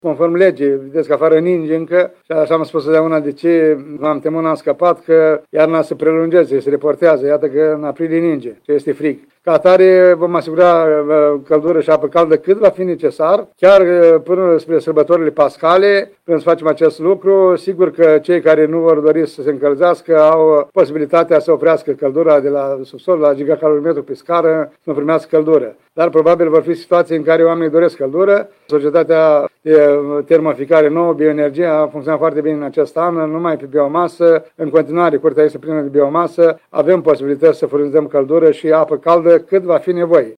conform legii. Vedeți că afară ninge încă și așa am spus totdeauna de ce v-am temut, n-am scăpat, că iarna se prelungește, se reportează. Iată că în aprilie ninge, ce este frig. Ca atare vom asigura căldură și apă caldă cât va fi necesar, chiar până spre sărbătorile pascale, când să facem acest lucru. Sigur că cei care nu vor dori să se încălzească au posibilitatea să oprească căldura de la subsol, la gigacalorimetru pe scară, să nu primească căldură. Dar probabil vor fi situații în care oamenii doresc căldură. Societatea de termoficare nouă, bioenergia, a funcționat foarte bine în acest an, numai pe biomasă. În continuare, curtea este plină de biomasă. Avem posibilități să furnizăm căldură și apă caldă cât va fi nevoie.